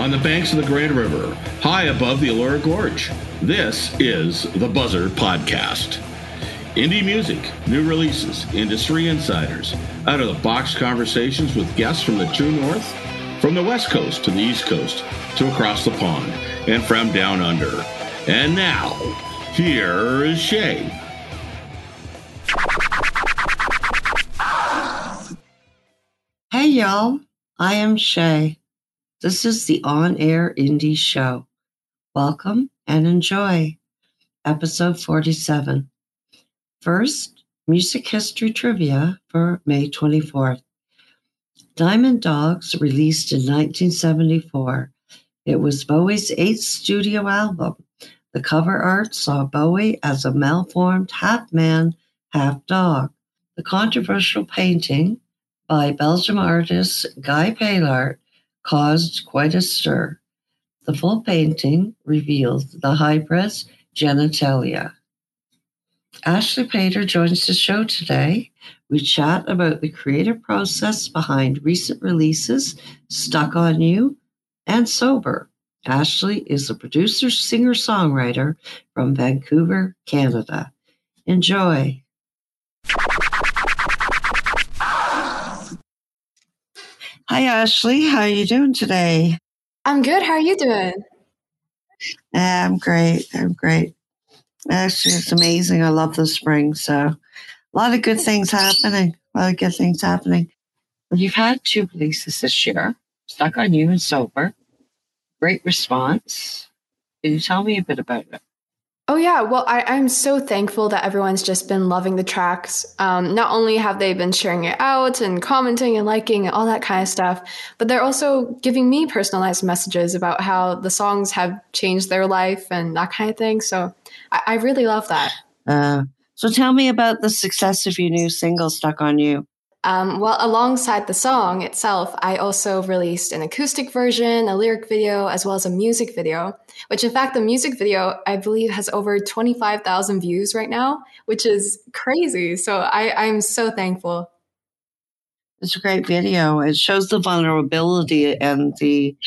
on the banks of the Grand River, high above the Elora Gorge. This is the Buzzr Podcast. Indie music, new releases, industry insiders, out-of-the-box conversations with guests from the true north, from the west coast to the east coast, to across the pond, and from down under. And now, here is Shay. Hey y'all, I am Shay. This is the On Air Indie Show. Welcome and enjoy. Episode 47. First, music history trivia for May 24th. Diamond Dogs released in 1974. It was Bowie's 8th studio album. The cover art saw Bowie as a malformed half-man, half-dog. The controversial painting by Belgian artist Guy Paillard caused quite a stir. The full painting revealed the hybrid's genitalia. Ashley Pater joins the show today. We chat about the creative process behind recent releases, Stuck on You, and Sober. Ashley is a producer, singer-songwriter from Vancouver, Canada. Enjoy. Hi, Ashley. How are you doing today? I'm good. How are you doing? I'm great. Actually, it's amazing. I love the spring. So a lot of good things happening. You've had 2 releases this year, Stuck on You and Sober. Great response. Can you tell me a bit about it? Oh, yeah. Well, I'm so thankful that everyone's just been loving the tracks. Not only have they been sharing it out and commenting and liking and all that kind of stuff, but they're also giving me personalized messages about how the songs have changed their life and that kind of thing. So I really love that. So tell me about the success of your new single, Stuck on You. Well, alongside the song itself, I also released an acoustic version, a lyric video, as well as a music video, which in fact, the music video, I believe, has over 25,000 views right now, which is crazy. So I'm so thankful. It's a great video. It shows the vulnerability and the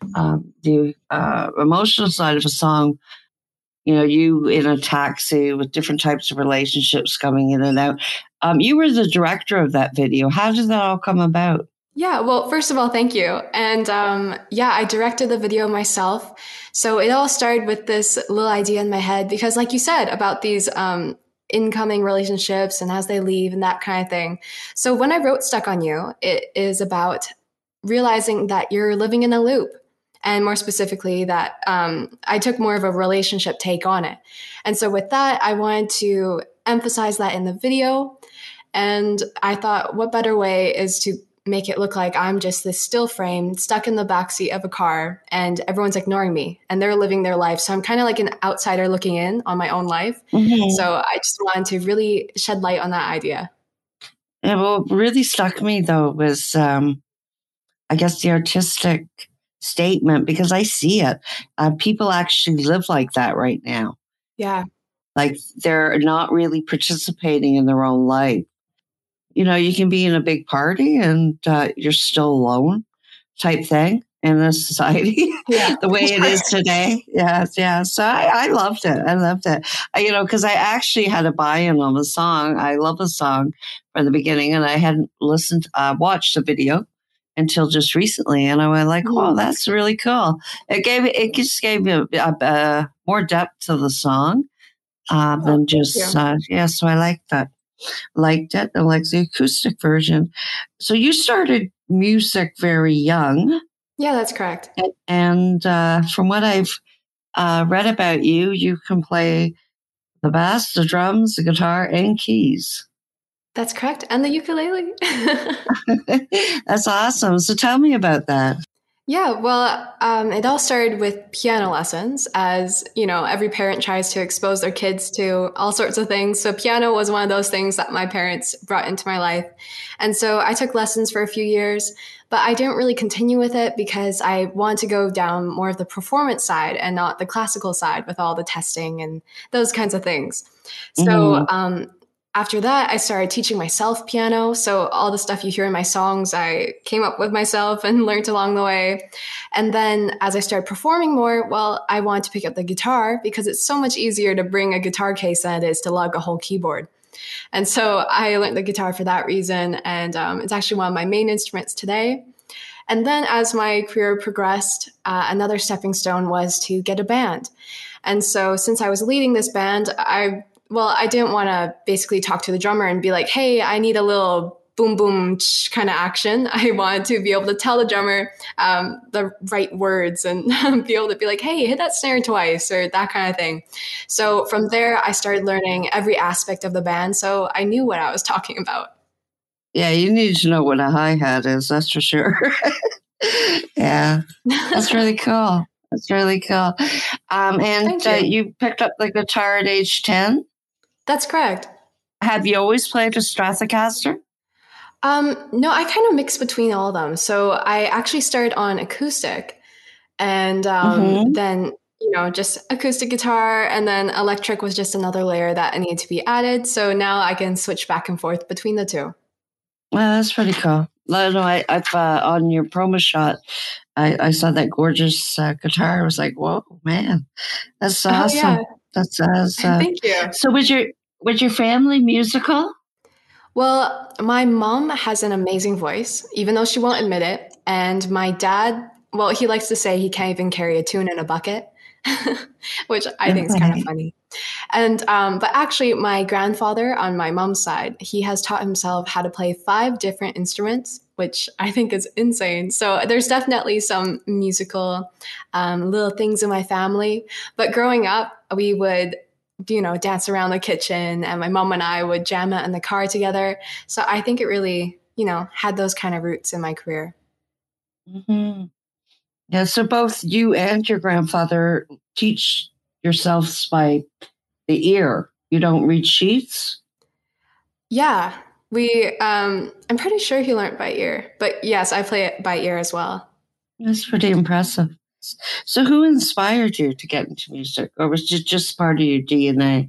emotional side of a song. You know, you in a taxi with different types of relationships coming in and out. You were the director of that video. How did that all come about? Yeah, well, first of all, thank you. And I directed the video myself. So it all started with this little idea in my head because like you said about these incoming relationships and as they leave and that kind of thing. So when I wrote Stuck on You, it is about realizing that you're living in a loop. And more specifically, that I took more of a relationship take on it. And so with that, I wanted to emphasize that in the video. And I thought, what better way is to make it look like I'm just this still frame stuck in the backseat of a car and everyone's ignoring me and they're living their life. So I'm kind of like an outsider looking in on my own life. Mm-hmm. So I just wanted to really shed light on that idea. Yeah, what really struck me, though, was, I guess, the artistic statement, because I see it. People actually live like that right now. Yeah. Like they're not really participating in their own life. You know, you can be in a big party and you're still alone type thing in a society, the way it is today. Yeah. So I loved it. You know, because I actually had a buy-in on the song. I love the song from the beginning, and I hadn't watched the video until just recently, and I went like, "Wow, that's really cool." It just gave me a more depth to the song than just So I liked that. Liked it. I liked the acoustic version. So you started music very young. Yeah, that's correct. And from what I've read about you, you can play the bass, the drums, the guitar, and keys. That's correct. And the ukulele. That's awesome. So tell me about that. Yeah, well, it all started with piano lessons, as, you know, every parent tries to expose their kids to all sorts of things. So piano was one of those things that my parents brought into my life. And so I took lessons for a few years, but I didn't really continue with it because I wanted to go down more of the performance side and not the classical side with all the testing and those kinds of things. So after that, I started teaching myself piano. So all the stuff you hear in my songs, I came up with myself and learned along the way. And then as I started performing more, well, I wanted to pick up the guitar because it's so much easier to bring a guitar case than it is to lug a whole keyboard. And so I learned the guitar for that reason. And it's actually one of my main instruments today. And then as my career progressed, another stepping stone was to get a band. And so since I was leading this band, I didn't want to basically talk to the drummer and be like, hey, I need a little boom, boom kind of action. I wanted to be able to tell the drummer the right words and be able to be like, hey, hit that snare twice or that kind of thing. So from there, I started learning every aspect of the band. So I knew what I was talking about. Yeah, you need to know what a hi-hat is, that's for sure. Yeah, that's really cool. That's really cool. And you picked up the guitar at age 10? That's correct. Have you always played a Stratocaster? No, I kind of mix between all of them. So I actually started on acoustic and then, just acoustic guitar, and then electric was just another layer that needed to be added. So now I can switch back and forth between the two. Well, that's pretty cool. I've on your promo shot, I saw that gorgeous guitar. I was like, whoa, man, that's awesome. Yeah. That's Thank you. So was your family musical? Well, my mom has an amazing voice, even though she won't admit it. And my dad, well, he likes to say he can't even carry a tune in a bucket, which I think is kind of funny. And but actually, my grandfather on my mom's side, he has taught himself how to play 5 different instruments, which I think is insane. So there's definitely some musical little things in my family. But growing up, we would dance around the kitchen, and my mom and I would jam out in the car together. So I think it really, had those kind of roots in my career. Mm-hmm. Yeah. So both you and your grandfather teach yourselves by the ear. You don't read sheets? Yeah. I'm pretty sure he learned by ear, but yes, I play it by ear as well. That's pretty impressive. So who inspired you to get into music, or was it just part of your DNA?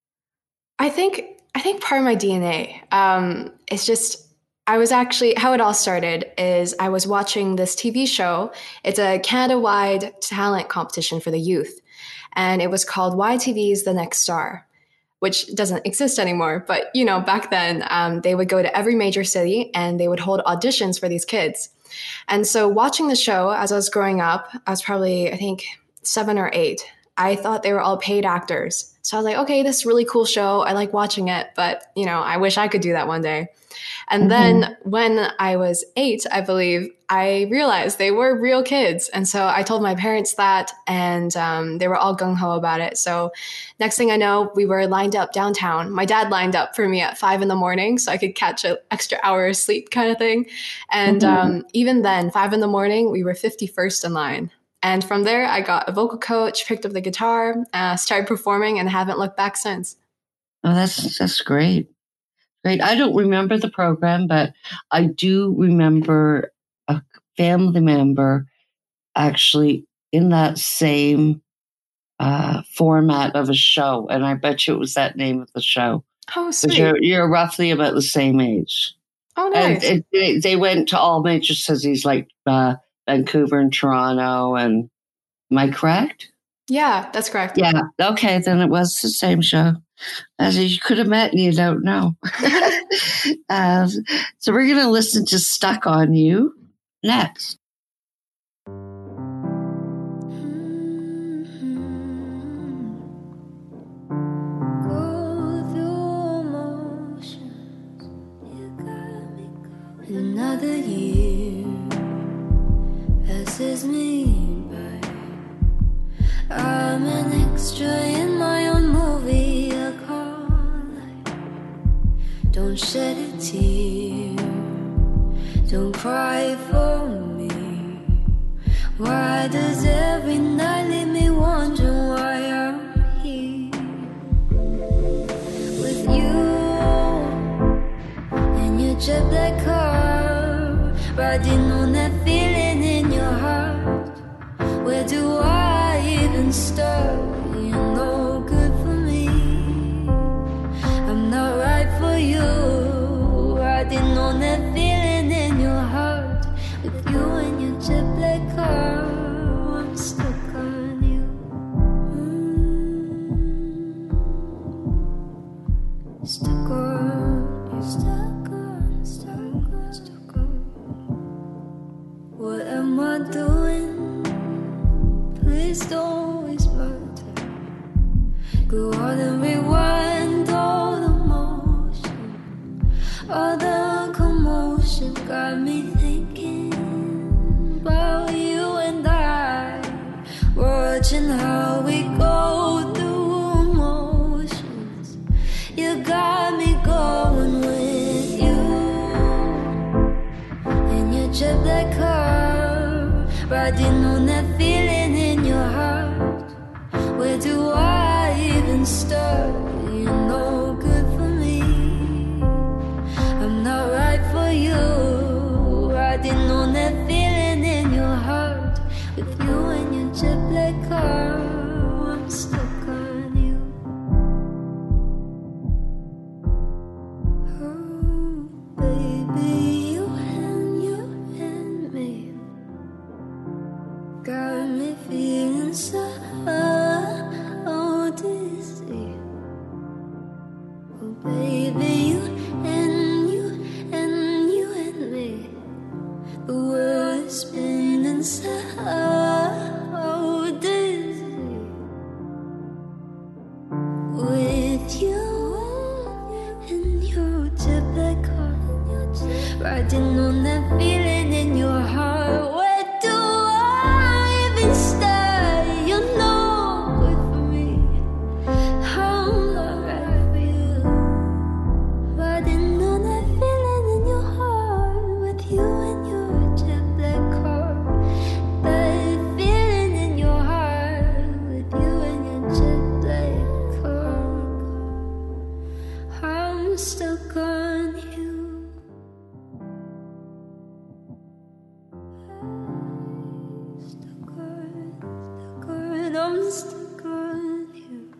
I think part of my DNA. It's just, I was actually, how it all started is I was watching this TV show. It's a Canada-wide talent competition for the youth. And it was called YTV's The Next Star, which doesn't exist anymore. But, back then they would go to every major city and they would hold auditions for these kids. And so watching the show as I was growing up, I was probably, I think, 7 or 8. I thought they were all paid actors. So I was like, okay, this is a really cool show. I like watching it, but, I wish I could do that one day. And then when I was 8, I believe, I realized they were real kids. And so I told my parents that, and they were all gung-ho about it. So next thing I know, we were lined up downtown. My dad lined up for me at 5 a.m. so I could catch an extra hour of sleep kind of thing. And even then, 5 a.m, we were 51st in line. And from there, I got a vocal coach, picked up the guitar, started performing, and haven't looked back since. Oh, that's great. Great. I don't remember the program, but I do remember a family member actually in that same format of a show. And I bet you it was that name of the show. Oh, sweet. You're roughly about the same age. Oh, nice. And they went to all major cities like Vancouver and Toronto. And am I correct? Yeah, that's correct. Yeah. Okay. Then it was the same show. As you could have met and you don't know. So we're going to listen to Stuck on You next. Another year passes me by. I'm an extra in my own movie. I call life. Don't shed a tear. Don't cry for me. Why does every night leave me wondering why I'm here with you in your jet black car, riding on that feeling in your heart. Where do I even start? You're no good for me. I'm not right for with you and your jet black car. I'm stuck on you. Stuck on you, stuck on. What am I doing? Please don't waste my time. Go on and rewind all the motion. All the commotion got me thinking about you and I. Watching how we go through emotions. You got me going with you. And your jet black car, riding on that feeling in your heart. Where do I even start? You're no good for me. I'm not right for you. Riding on that feeling in your heart. With you and your jet black car, I'm stuck on you. Oh, baby, you and me got me feeling so dizzy. Oh, baby, you and me. The world is spinning so dizzy. With you and your jet black car, riding on that feeling in your heart. Where do I even start? You're no good for me. I'm not right for you. Riding on that feeling in your heart. With you and your jet black car. That feeling in your heart. With you and your jet black car. I'm stuck on you. I'm stuck on you.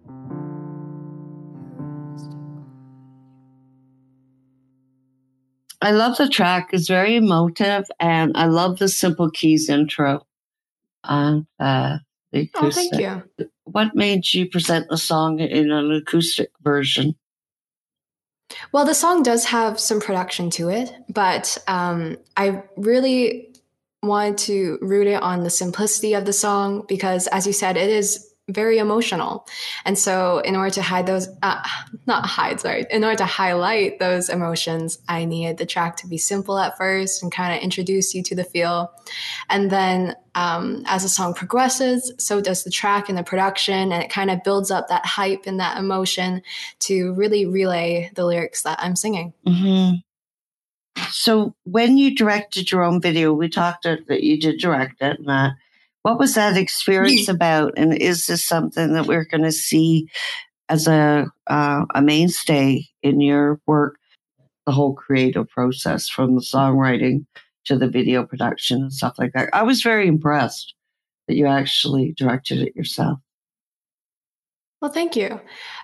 I love the track. It's very emotive, and I love the Simple Keys intro on the acoustic. Oh, thank you. What made you present the song in an acoustic version? Well, the song does have some production to it, but I really wanted to root it on the simplicity of the song because, as you said, it is very emotional. And so in order to hide those, in order to highlight those emotions, I needed the track to be simple at first and kind of introduce you to the feel. And then as the song progresses, so does the track and the production, and it kind of builds up that hype and that emotion to really relay the lyrics that I'm singing. Mm-hmm. So when you directed your own video, we talked that you did direct it, and what was that experience about? And is this something that we're going to see as a mainstay in your work, the whole creative process from the songwriting to the video production and stuff like that? I was very impressed that you actually directed it yourself. Well, thank you.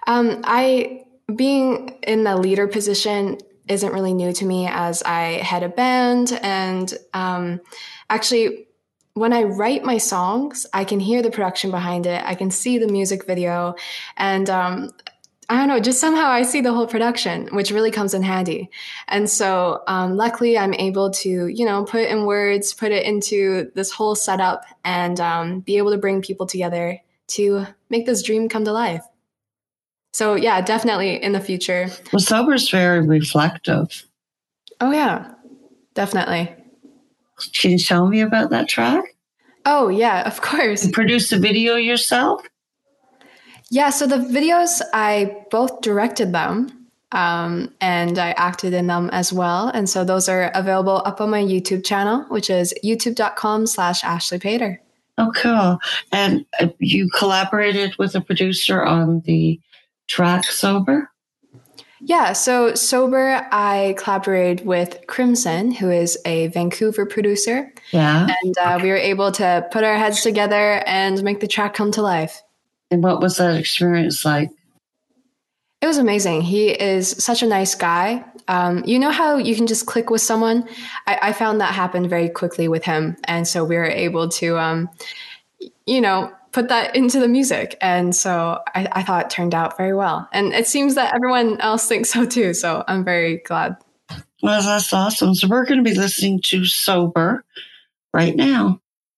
Being in the leader position isn't really new to me, as I had a band, and actually when I write my songs, I can hear the production behind it. I can see the music video, and I don't know, just somehow I see the whole production, which really comes in handy. And so luckily I'm able to, put it in words, put it into this whole setup, and be able to bring people together to make this dream come to life. So yeah, definitely in the future. Well, Sober's very reflective. Oh yeah, definitely. Can you tell me about that track? Oh yeah, of course. You produced the video yourself? Yeah, so the videos, I both directed them and I acted in them as well. And so those are available up on my YouTube channel, which is youtube.com/Ashley Pater. Oh, cool. And you collaborated with a producer on the track Sober? Yeah, so Sober, I collaborated with Crimson, who is a Vancouver producer. Yeah. And we were able to put our heads together and make the track come to life. And what was that experience like? It was amazing. He is such a nice guy. You know how you can just click with someone? I found that happened very quickly with him. And so we were able to, put that into the music. And so I thought it turned out very well. And it seems that everyone else thinks so too. So I'm very glad. Well, that's awesome. So we're going to be listening to Sober right now.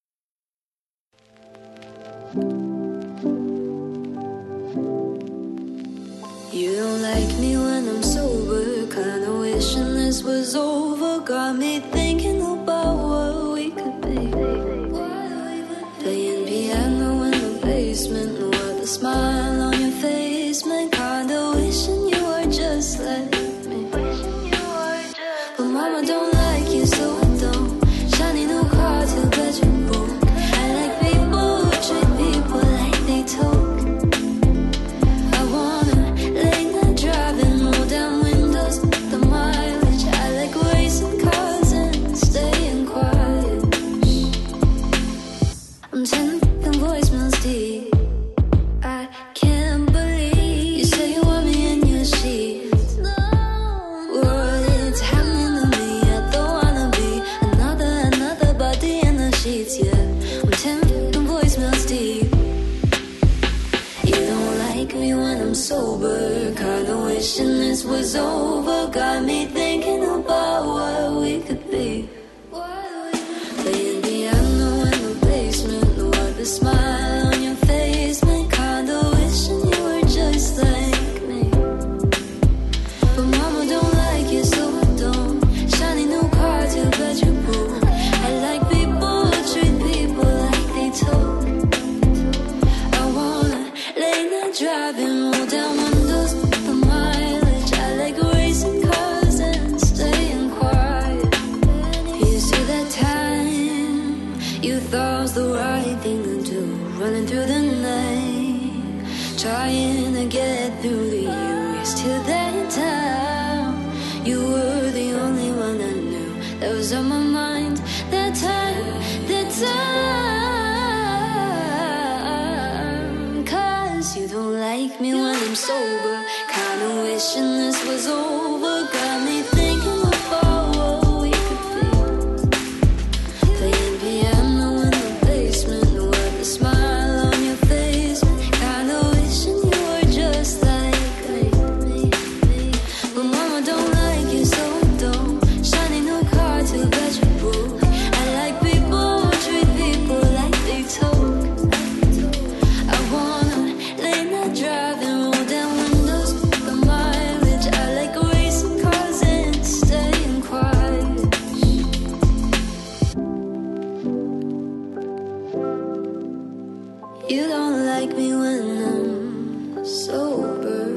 You don't like me when I'm sober, kinda wishing this was over. Got me thinking about what we could be. Playing piano in the basement, with a smile on your face, man. Kinda wishing you were just like me. But mama don't like you, so I don't. Shiny new car till bedroom book. I like people who treat people like they talk. I wanna late night driving, roll down windows, the mileage. I like racing cars and staying quiet. I'm sending voicemails deep. I can't believe you say you want me in your sheets. What is happening to me? I don't wanna be another body in the sheets. Yeah, I'm sending voicemails deep. You don't like me when I'm sober, kinda wishing this was over. Got me thinking about what we could be. Playing piano in the basement, with a smile on your face, man. Kinda wishing you were just like me. But mama don't like you, so I don't. Shiny new car till bedroom pool. I like people who treat people like they talk. I wanna late night driving, roll down windows, the mileage. I like racing cars and staying quiet. Here's to that time you thought was the right thing to do, running through the night, trying to get through to you. Here's to that time you were the only one I knew that was on my mind. That time, cause you don't like me when I'm sober, kinda wishing this was over. Got me thinking about what we could be. Playing piano in the basement, with a smile on your face, kinda wishing you were just like me. But mama don't like you, so I don't. Shiny new car till bedroom book. I like people who treat people like they talk. I wanna late night driving, roll down windows, the mileage. I like racing cars and staying quiet. You don't like me when I'm sober.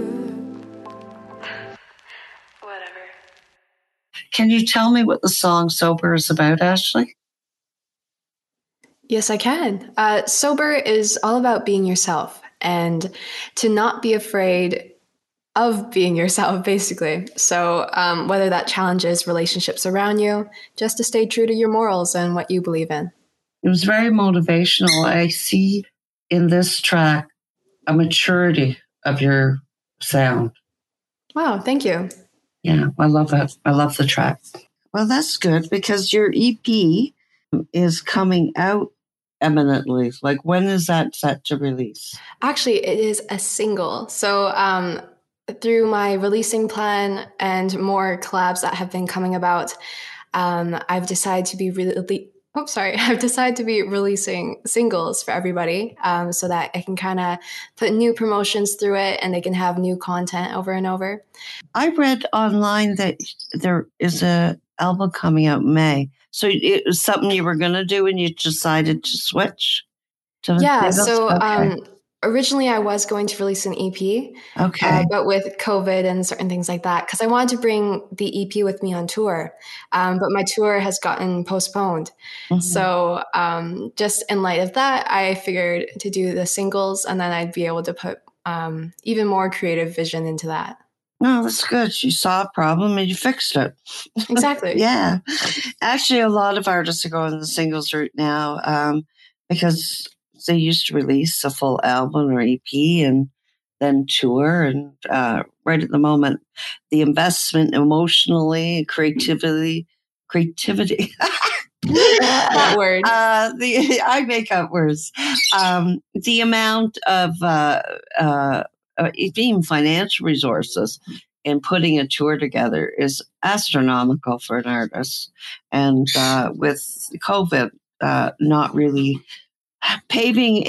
Whatever. Can you tell me what the song Sober is about, Ashley? Yes, I can. Sober is all about being yourself and to not be afraid of being yourself, basically. So whether that challenges relationships around you, just to stay true to your morals and what you believe in. It was very motivational. I see in this track a maturity of your sound. Wow, thank you. Yeah, I love it. I love the track. Well, that's good because your EP is coming out eminently. Like, when is that set to release? Actually, it is a single. So through my releasing plan and more collabs that have been coming about, I've decided to be I've decided to be releasing singles for everybody, so that I can kind of put new promotions through it and they can have new content over and over. I read online that there is a album coming out in May. So it was something you were going to do and you decided to switch to the Yeah, singles? so Okay. originally I was going to release an EP, Okay. but with COVID and certain things like that, because I wanted to bring the EP with me on tour, but my tour has gotten postponed. Mhm. So just in light of that, I figured to do the singles and then I'd be able to put even more creative vision into that. No, that's good. You saw a problem and you fixed it. Exactly. Yeah. Actually, a lot of artists are going the singles route now because they used to release a full album or EP and than tour. And right at the moment, the investment emotionally, creativity. That word. I make up words. The amount of even financial resources in putting a tour together is astronomical for an artist. And with COVID, not really paving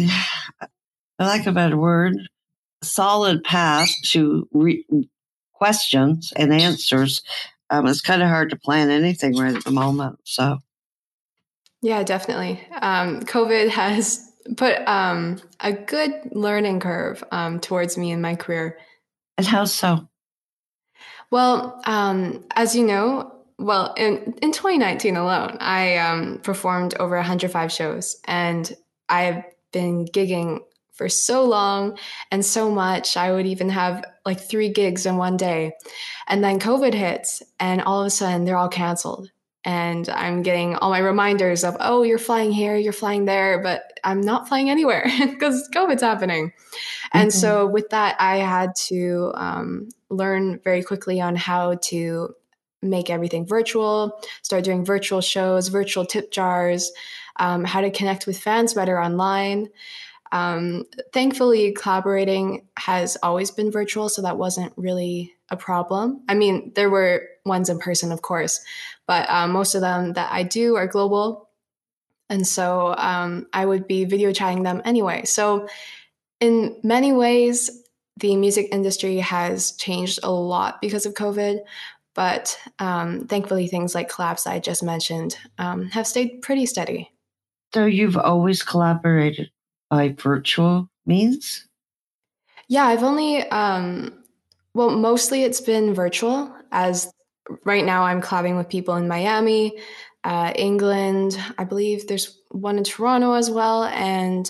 I like a better word, solid path to questions and answers. It's kind of hard to plan anything right at the moment. So, Yeah, definitely. COVID has put a good learning curve towards me in my career. and how so? Well, as you know, well, in 2019 alone, I performed over 105 shows, and I've been gigging for so long and so much. I would even have like 3 gigs in one day. And then COVID hits, and all of a sudden they're all canceled. And I'm getting all my reminders of, oh, you're flying here, you're flying there, but I'm not flying anywhere because COVID's happening. And so with that, I had to learn very quickly on how to make everything virtual, start doing virtual shows, virtual tip jars, how to connect with fans better online. Thankfully, collaborating has always been virtual, so that wasn't really a problem. I mean, there were ones in person, of course, but most of them that I do are global. And so I would be video chatting them anyway. So in many ways, the music industry has changed a lot because of COVID, but thankfully, things like collabs that I just mentioned have stayed pretty steady. So you've always collaborated by virtual means? Yeah, I've only, well, mostly it's been virtual, as right now I'm collabing with people in Miami, England. I believe there's one in Toronto as well, and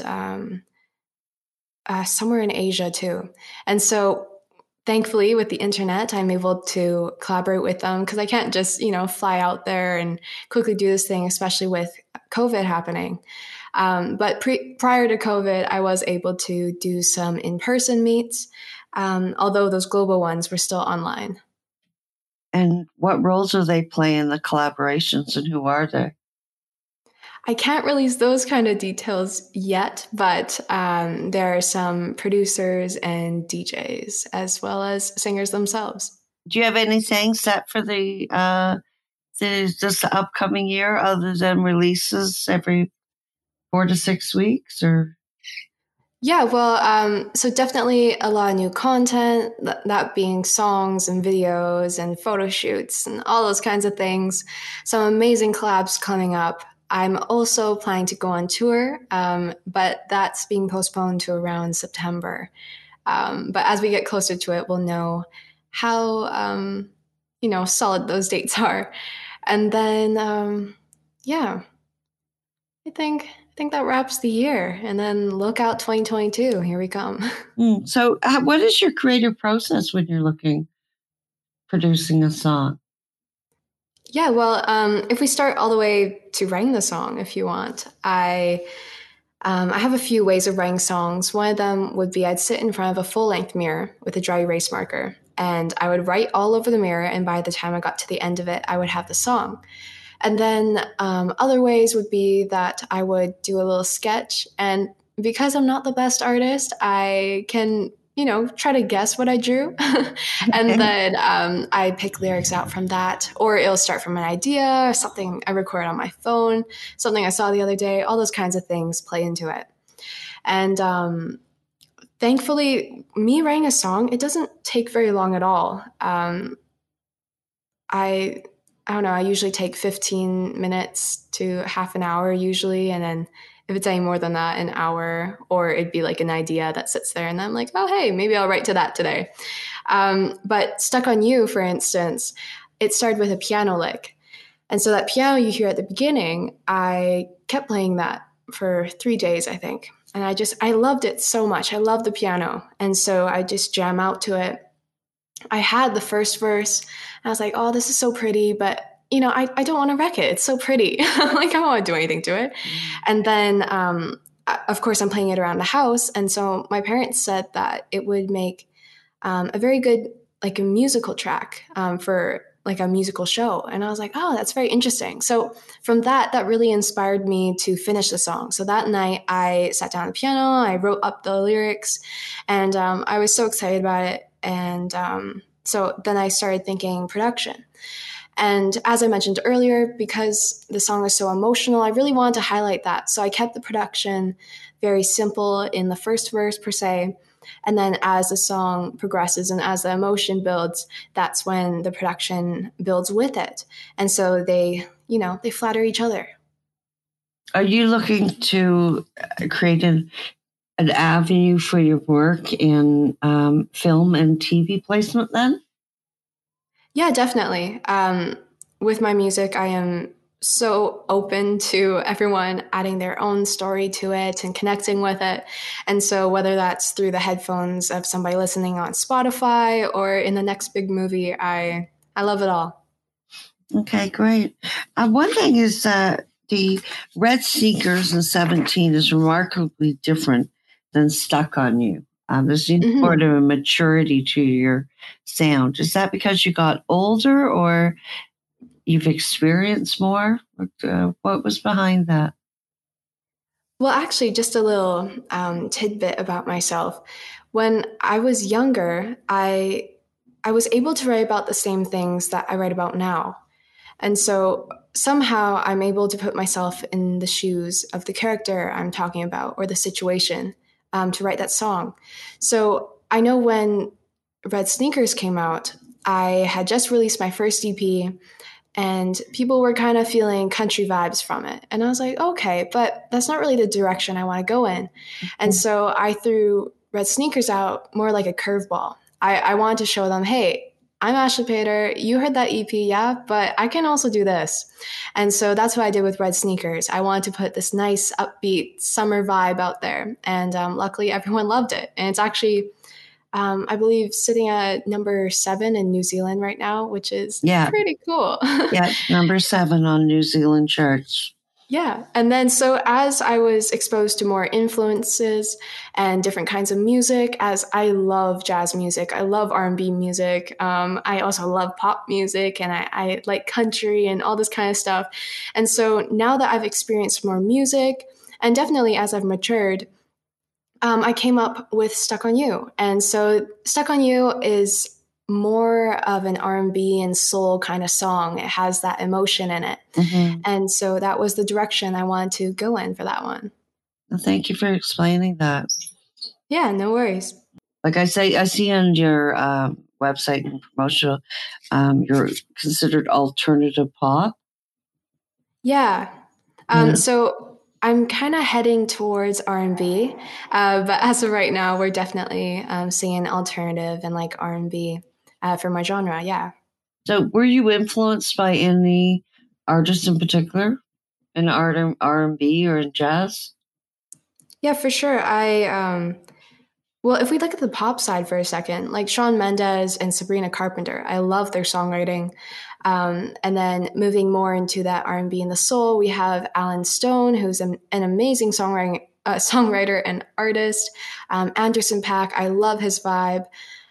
somewhere in Asia too. And so thankfully with the internet, I'm able to collaborate with them because I can't just, fly out there and quickly do this thing, especially with COVID happening. But prior to COVID, I was able to do some in-person meets, although those global ones were still online. And what roles do they play in the collaborations, and who are they? I can't release those kind of details yet, but there are some producers and DJs as well as singers themselves. Do you have anything set for this upcoming year other than releases every 4 to 6 weeks? Or Yeah, well, so definitely a lot of new content, that being songs and videos and photo shoots and all those kinds of things. Some amazing collabs coming up. I'm also planning to go on tour, but that's being postponed to around September. But as we get closer to it, we'll know how, solid those dates are. And then, yeah, I think that wraps the year. And then look out 2022. Here we come. So what is your creative process when you're producing a song? Yeah, well, if we start all the way to writing the song, if you want, I have a few ways of writing songs. One of them would be I'd sit in front of a full-length mirror with a dry erase marker, and I would write all over the mirror, and by the time I got to the end of it, I would have the song. And then other ways would be that I would do a little sketch, and because I'm not the best artist, I can try to guess what I drew. And then I pick lyrics out from that, or it'll start from an idea, or something I record on my phone, something I saw the other day, all those kinds of things play into it. And thankfully, me writing a song, it doesn't take very long at all. I don't know, I usually take 15 minutes to half an hour usually, and then if it's any more than that, an hour, or it'd be like an idea that sits there and then I'm like, oh, hey, maybe I'll write to that today. But Stuck on You, for instance, it started with a piano lick. And so that piano you hear at the beginning, I kept playing that for 3 days, I think. And I loved it so much. I love the piano. And so I just jam out to it. I had the first verse and I was like, oh, this is so pretty, but I don't want to wreck it. It's so pretty. Like, I don't want to do anything to it. And then of course, I'm playing it around the house. And so my parents said that it would make a very good, like a musical track for like a musical show. And I was like, oh, that's very interesting. So from that really inspired me to finish the song. So that night I sat down at the piano, I wrote up the lyrics, and I was so excited about it. And so then I started thinking production. And as I mentioned earlier, because the song is so emotional, I really wanted to highlight that. So I kept the production very simple in the first verse per se. And then as the song progresses and as the emotion builds, that's when the production builds with it. And so they flatter each other. Are you looking to create an avenue for your work in film and TV placement then? Yeah, definitely. With my music, I am so open to everyone adding their own story to it and connecting with it. And so whether that's through the headphones of somebody listening on Spotify or in the next big movie, I love it all. Okay, great. One thing is the Red Sneakers in 17 is remarkably different than Stuck on You. There's sort of a maturity to your sound. Is that because you got older or you've experienced more? What was behind that? Well, actually, just a little tidbit about myself. When I was younger, I was able to write about the same things that I write about now. And so somehow I'm able to put myself in the shoes of the character I'm talking about or the situation to write that song. So I know when Red Sneakers came out, I had just released my first EP and people were kind of feeling country vibes from it. And I was like, okay, but that's not really the direction I want to go in. And so I threw Red Sneakers out more like a curveball. I wanted to show them, hey, I'm Ashley Pater. You heard that EP, yeah, but I can also do this. And so that's what I did with Red Sneakers. I wanted to put this nice, upbeat summer vibe out there. And luckily, everyone loved it. And it's actually, I believe, sitting at number 7 in New Zealand right now, which is pretty cool. Yeah, number 7 on New Zealand charts. Yeah. And then so as I was exposed to more influences and different kinds of music, as I love jazz music, I love R&B music. I also love pop music and I like country and all this kind of stuff. And so now that I've experienced more music and definitely as I've matured, I came up with Stuck on You. And so Stuck on You is more of an R&B and soul kind of song. It has that emotion in it. Mm-hmm. And so that was the direction I wanted to go in for that one. Well, thank you for explaining that. Yeah, no worries. Like I see on your website and promotional, you're considered alternative pop. Yeah. So I'm kind of heading towards R&B, but as of right now, we're definitely singing alternative and like R&B for my genre. Yeah. So were you influenced by any artists in particular in R&B or in jazz? Yeah, for sure. Well, if we look at the pop side for a second, like Shawn Mendes and Sabrina Carpenter, I love their songwriting. And then moving more into that R&B and the soul, we have Alan Stone, who's an amazing songwriter and artist. Anderson .Paak, I love his vibe.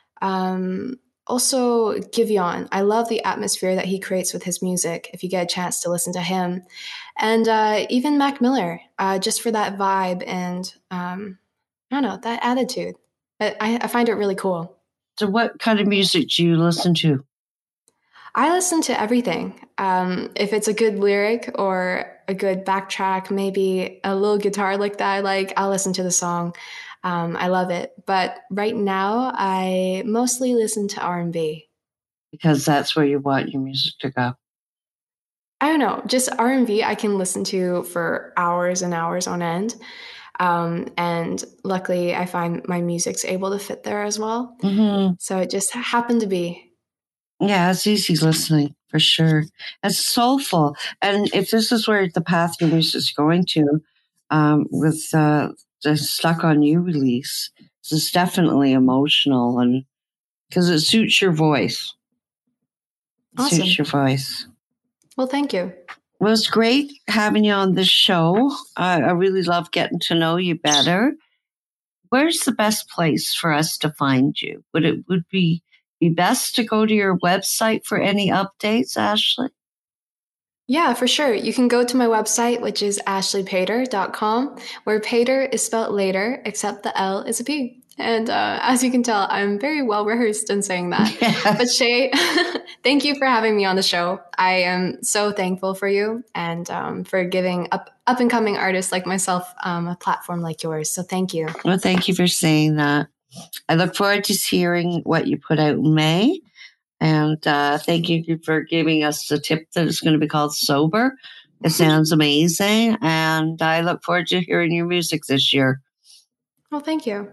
Also, Giveon, I love the atmosphere that he creates with his music, if you get a chance to listen to him. And even Mac Miller, just for that vibe and, I don't know, that attitude. I find it really cool. So what kind of music do you listen to? I listen to everything. If it's a good lyric or a good backtrack, maybe a little guitar like that I like, I'll listen to the song. I love it. But right now, I mostly listen to R&B. Because that's where you want your music to go. I don't know. Just R&B I can listen to for hours and hours on end. And luckily, I find my music's able to fit there as well. Mm-hmm. So it just happened to be. Yeah, it's easy listening for sure. It's soulful. And if this is where the path your music's going to, with the Stuck on You release, it's definitely emotional and because it suits your voice. Awesome. Suits your voice. Well, thank you. Well, it was great having you on this show. I really love getting to know you better. Where's the best place for us to find you? Would it be best to go to your website for any updates, Ashley? Yeah, for sure. You can go to my website, which is ashleypater.com, where Pater is spelled later, except the L is a P. And as you can tell, I'm very well rehearsed in saying that. Yeah. But Shay, thank you for having me on the show. I am so thankful for you and for giving up-and-coming artists like myself a platform like yours. So thank you. Well, thank you for saying that. I look forward to hearing what you put out in May. And thank you for giving us the tip that it's going to be called Sober. It sounds amazing. And I look forward to hearing your music this year. Well, thank you.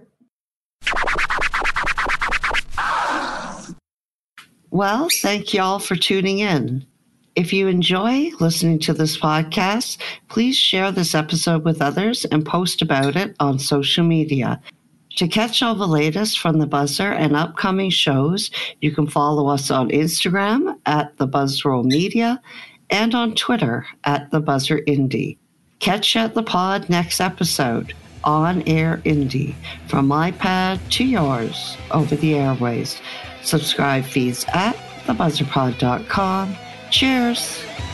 Well, thank you all for tuning in. If you enjoy listening to this podcast, please share this episode with others and post about it on social media. To catch all the latest from The Buzzer and upcoming shows, you can follow us on Instagram at The Buzzroll Media and on Twitter at The Buzzer Indie. Catch you at the pod next episode, On Air Indie, from my pad to yours over the airways. Subscribe feeds at thebuzzerpod.com. Cheers!